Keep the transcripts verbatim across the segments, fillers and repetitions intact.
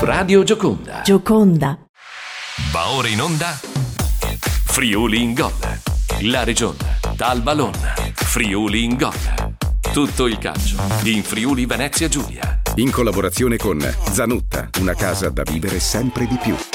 Radio Gioconda. Gioconda. Va ora in onda Friuli in Gol. La Regione, dal Ballon. Friuli in Gol. Tutto il calcio in Friuli Venezia Giulia. In collaborazione con Zanutta, una casa da vivere sempre di più.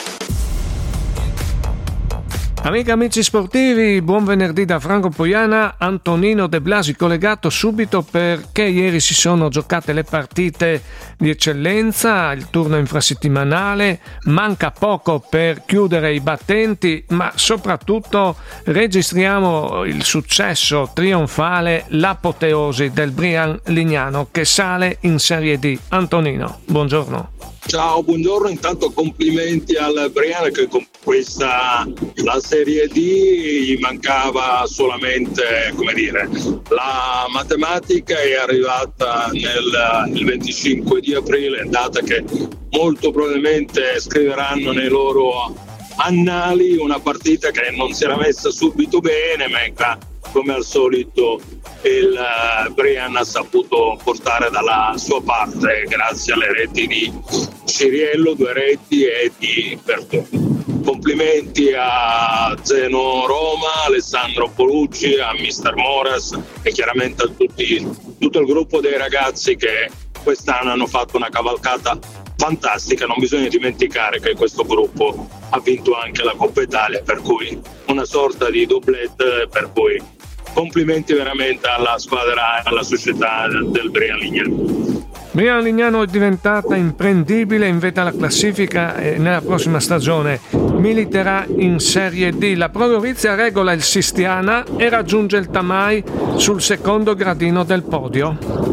Amiche e amici sportivi, buon venerdì da Franco Poiana. Antonino De Blasi collegato subito perché ieri si sono giocate le partite di eccellenza, il turno infrasettimanale, manca poco per chiudere i battenti, ma soprattutto registriamo il successo trionfale, l'apoteosi del Brian Lignano che sale in Serie D. Antonino, buongiorno. Ciao, buongiorno, intanto complimenti al Brian che con questa la Serie D gli mancava solamente, come dire, la matematica è arrivata nel il venticinque di aprile, data che molto probabilmente scriveranno nei loro annali, una partita che non si era messa subito bene, ma come al solito il Brian ha saputo portare dalla sua parte grazie alle reti di Ciriello, due reti, e di Bertone. Complimenti a Zeno Roma, Alessandro Polucci, a mister Moras e chiaramente a tutti, tutto il gruppo dei ragazzi che quest'anno hanno fatto una cavalcata fantastica. Non bisogna dimenticare che questo gruppo ha vinto anche la Coppa Italia, per cui una sorta di doublet, per cui complimenti veramente alla squadra e alla società del Brian Lignano. Brian Lignano è diventata imprendibile in vetta alla classifica e nella prossima stagione militerà in Serie D. La Pro Gorizia regola il Sistiana e raggiunge il Tamai sul secondo gradino del podio.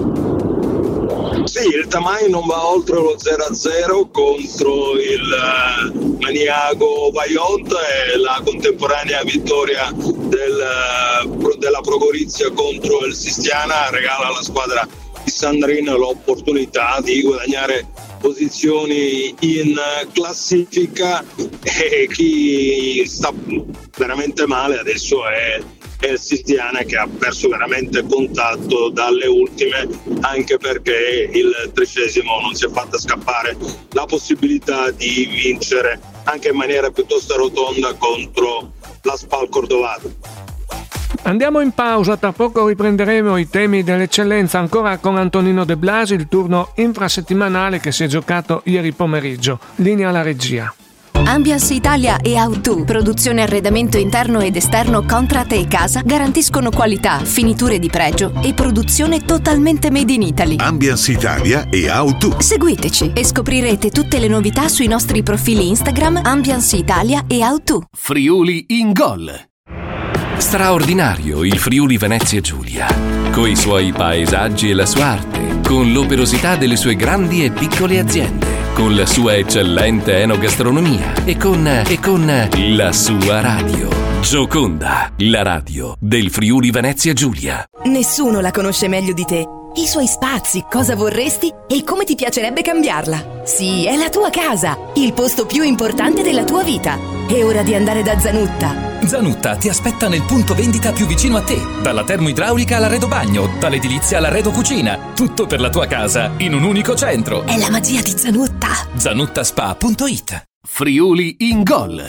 Sì, il Tamai non va oltre lo zero a zero contro il uh, Maniago Vajont e la contemporanea vittoria del, uh, della Pro Gorizia contro il Sistiana regala alla squadra di Sandrin l'opportunità di guadagnare posizioni in classifica, e chi sta veramente male adesso è è il Sistiana, che ha perso veramente contatto dalle ultime, anche perché il tredicesimo non si è fatta scappare la possibilità di vincere anche in maniera piuttosto rotonda contro la Spal Cordovado. Andiamo in pausa, tra poco riprenderemo i temi dell'eccellenza ancora con Antonino De Blasi, il turno infrasettimanale che si è giocato ieri pomeriggio. Linea alla regia. Ambiance Italia e Auto, produzione arredamento interno ed esterno Contrat e casa, garantiscono qualità, finiture di pregio e produzione totalmente made in Italy. Ambiance Italia e Auto. Seguiteci e scoprirete tutte le novità sui nostri profili Instagram Ambiance Italia e Auto. Friuli in Gol. Straordinario il Friuli Venezia Giulia, coi suoi paesaggi e la sua arte, con l'operosità delle sue grandi e piccole aziende, con la sua eccellente enogastronomia e con, e con la sua radio. Gioconda, la radio del Friuli Venezia Giulia. Nessuno la conosce meglio di te. I suoi spazi, cosa vorresti e come ti piacerebbe cambiarla. Sì, è la tua casa, il posto più importante della tua vita. È ora di andare da Zanutta. Zanutta ti aspetta nel punto vendita più vicino a te. Dalla termoidraulica all'arredo bagno, dall'edilizia all'arredo cucina. Tutto per la tua casa in un unico centro. È la magia di Zanutta. Zanuttaspa punto it. Friuli in Gol.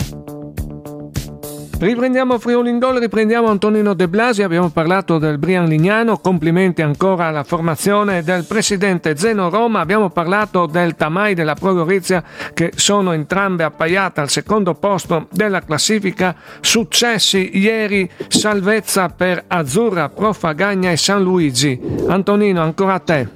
Riprendiamo Friuli in Gol, riprendiamo Antonino De Blasi. Abbiamo parlato del Brian Lignano, complimenti ancora alla formazione del presidente Zeno Roma. Abbiamo parlato del Tamai, della Pro Gorizia, che sono entrambe appaiate al secondo posto della classifica. Successi ieri, salvezza per Azzurra, Pro Fagagna e San Luigi. Antonino, ancora a te.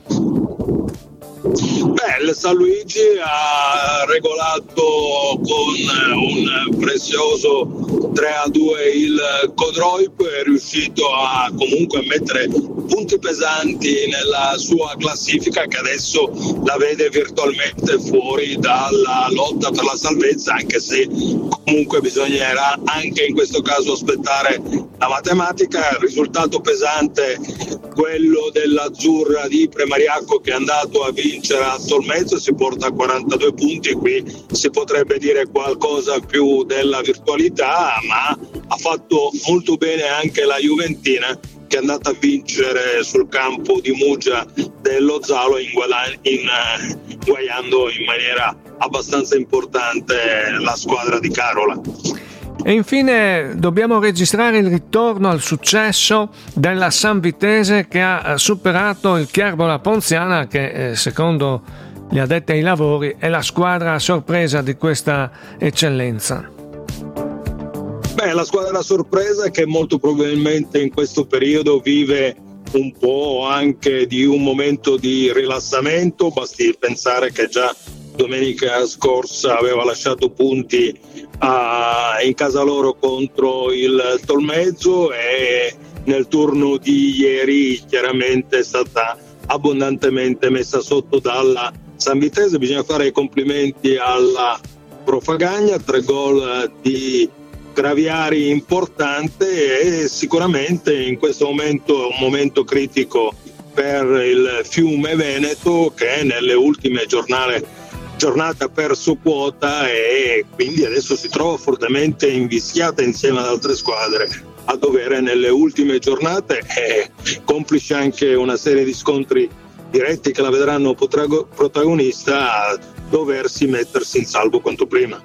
Beh, il San Luigi ha regolato con un prezioso tre a due il Codroip, è riuscito a comunque mettere punti pesanti nella sua classifica, che adesso la vede virtualmente fuori dalla lotta per la salvezza, anche se comunque bisognerà anche in questo caso aspettare la matematica. Il risultato pesante, quello dell'Azzurra di Premariacco, che è andato a vincere a Tolmezzo, si porta a quarantadue punti. Qui si potrebbe dire qualcosa più della virtualità, ma ha fatto molto bene anche la Juventina, che è andata a vincere sul campo di Muggia dello Zalo, inguadagn- in, uh, inguagliando in maniera abbastanza importante la squadra di Carola. E infine dobbiamo registrare il ritorno al successo della Sanvitese, che ha superato il Cherbola Ponziana, che eh, secondo gli addetti ai lavori è la squadra sorpresa di questa eccellenza. Beh, la squadra sorpresa che molto probabilmente in questo periodo vive un po' anche di un momento di rilassamento, basti pensare che già domenica scorsa aveva lasciato punti a, in casa loro contro il Tolmezzo, e nel turno di ieri chiaramente è stata abbondantemente messa sotto dalla Sanvitese. Bisogna fare i complimenti alla Profagagna, tre gol di Graviari importante, e sicuramente in questo momento è un momento critico per il Fiume Veneto, che nelle ultime giornate giornata ha perso quota e quindi adesso si trova fortemente invischiata insieme ad altre squadre a dovere nelle ultime giornate, e complice anche una serie di scontri diretti che la vedranno protagonista, a doversi mettersi in salvo quanto prima.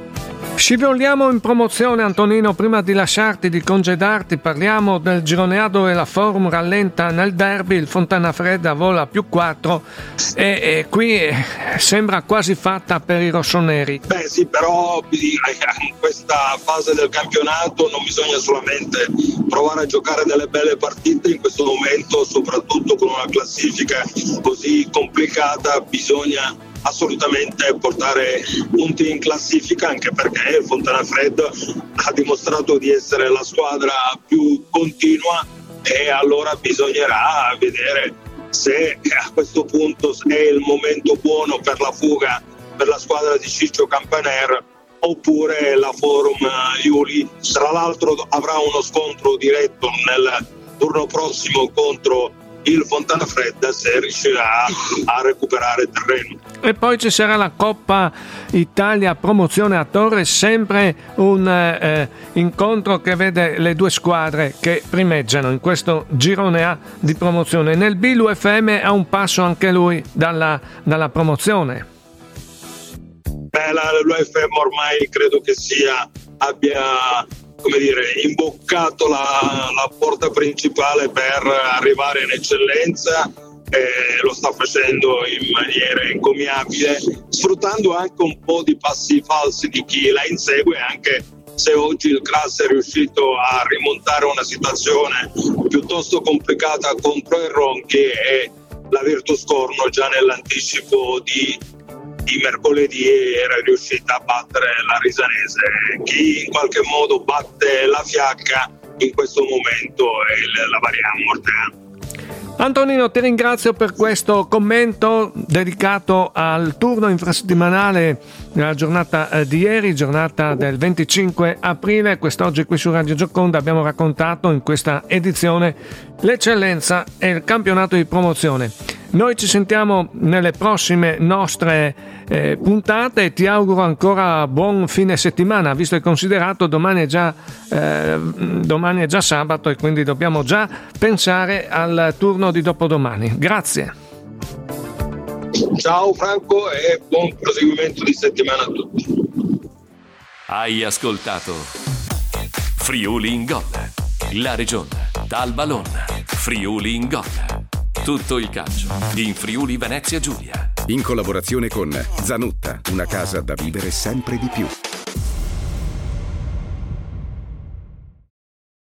Scivoliamo in promozione, Antonino. Prima di lasciarti, di congedarti, parliamo del girone A, dove la Forum rallenta nel derby, il Fontana Fredda vola più quattro e, e qui sembra quasi fatta per i rossoneri. Beh sì, però in questa fase del campionato non bisogna solamente provare a giocare delle belle partite, in questo momento soprattutto con una classifica così complicata bisogna assolutamente portare punti in classifica, anche perché il Fontana Fredda ha dimostrato di essere la squadra più continua, e allora bisognerà vedere se a questo punto è il momento buono per la fuga per la squadra di Ciccio Campaner, oppure la Forum Iuli. Tra l'altro avrà uno scontro diretto nel turno prossimo contro il Fontana Fredda, se riuscirà a recuperare terreno. E poi ci sarà la Coppa Italia Promozione a Torre, sempre un eh, incontro che vede le due squadre che primeggiano in questo girone A di promozione. Nel B l'U F M ha un passo anche lui dalla, dalla promozione. Beh, la, l'U F M ormai credo che sia abbia come dire, imboccato la, la porta principale per arrivare in eccellenza, e lo sta facendo in maniera encomiabile, sfruttando anche un po' di passi falsi di chi la insegue, anche se oggi il Cras è riuscito a rimontare una situazione piuttosto complicata contro il Ronchi, e la Virtus Corno già nell'anticipo di di mercoledì era riuscita a battere la Risanese. Chi in qualche modo batte la Fiacca in questo momento è il, la Varian Mortea. Antonino, ti ringrazio per questo commento dedicato al turno infrasettimanale della giornata di ieri, giornata del venticinque aprile. Quest'oggi qui su Radio Gioconda abbiamo raccontato in questa edizione l'eccellenza e il campionato di promozione. Noi ci sentiamo nelle prossime nostre eh, puntate e ti auguro ancora buon fine settimana, visto e considerato domani è già eh, domani è già sabato, e quindi dobbiamo già pensare al turno di dopodomani. Grazie. Ciao Franco e buon proseguimento di settimana a tutti. Hai ascoltato Friuli in Gol, la regione dal ballone. Friuli in Gol. Tutto il calcio in Friuli Venezia Giulia. In collaborazione con Zanutta, una casa da vivere sempre di più.